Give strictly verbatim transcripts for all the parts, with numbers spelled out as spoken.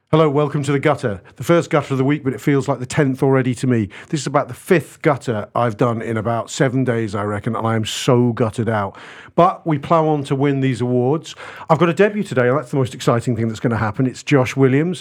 Hello, welcome to The Gutter. The first gutter of the week, but it feels like the tenth already to me. This is about the fifth gutter I've done in about seven days, I reckon, and I am so gutted out. But we plough on to win these awards. I've got a debut today, and that's the most exciting thing that's going to happen. It's Josh Williams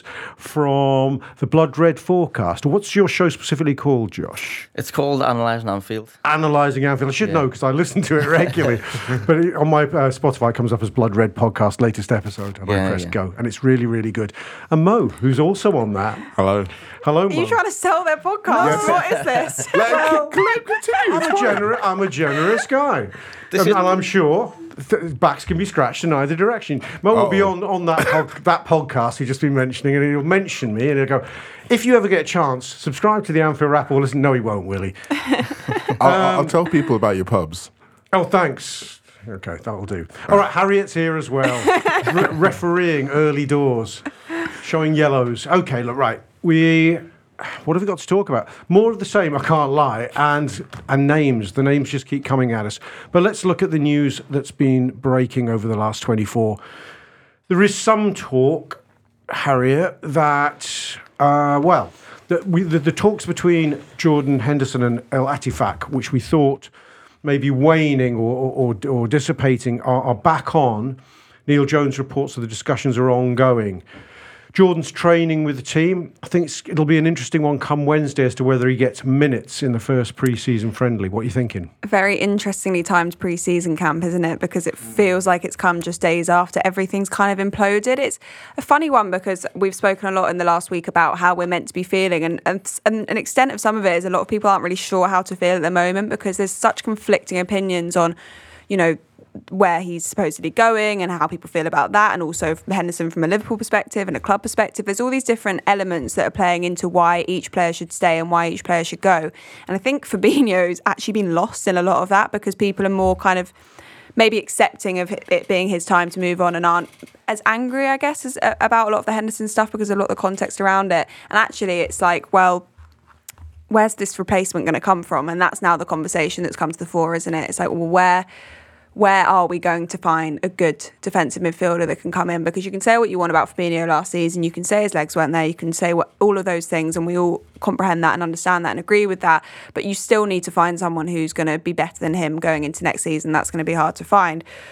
from the Blood Red Forecast. What's your show specifically called, Josh? It's called Analysing Anfield. Analysing Anfield. I should yeah. know because I listen to it regularly. But it, on my uh, Spotify, it comes up as Blood Red Podcast, latest episode, and yeah, I press yeah. go. And it's really, really good. And Mo, who's also on that. Hello. Hello, Are Mo. you trying to sell their podcast? Yes. What is this? Let well, continue. I'm a, gener- I'm a generous guy. And, and I'm sure th- backs can be scratched in either direction. Mo will Uh-oh. be on, on that, pod- that podcast he's just been mentioning, and he'll mention me, and he'll go, if you ever get a chance, subscribe to the Anfield Wrap or listen. No, he won't, will he? I'll, um, I'll tell people about your pubs. Oh, thanks. Okay, that'll do. All right, Harriet's here as well. Re- refereeing early doors, showing yellows. Okay, look, right. We, what have we got to talk about? More of the same, I can't lie. And and names. The names just keep coming at us. But let's look at the news that's been breaking over the last twenty-four. There is some talk, Harriet, that, uh, well, that we, the, the talks between Jordan Henderson and El Attifaq, which we thought maybe waning or, or, or dissipating, are, are back on. Neil Jones reports that the discussions are ongoing. Jordan's training with the team. I think it's, it'll be an interesting one come Wednesday as to whether he gets minutes in the first pre-season friendly. What are you thinking? Very interestingly timed pre-season camp, isn't it? Because it feels like it's come just days after everything's kind of imploded. It's a funny one because we've spoken a lot in the last week about how we're meant to be feeling, and, and, and an extent of some of it is a lot of people aren't really sure how to feel at the moment because there's such conflicting opinions on, you know, where he's supposedly going and how people feel about that, and also Henderson from a Liverpool perspective and a club perspective. There's all these different elements that are playing into why each player should stay and why each player should go. And I think Fabinho's actually been lost in a lot of that because people are more kind of maybe accepting of it being his time to move on and aren't as angry, I guess, as, uh, about a lot of the Henderson stuff because of a lot of the context around it. And actually it's like, well, where's this replacement going to come from? And that's now the conversation that's come to the fore, isn't it? It's like, well, where... where are we going to find a good defensive midfielder that can come in? Because you can say what you want about Fabinho last season, you can say his legs weren't there, you can say what, all of those things, and we all comprehend that and understand that and agree with that, but you still need to find someone who's going to be better than him going into next season. That's going to be hard to find.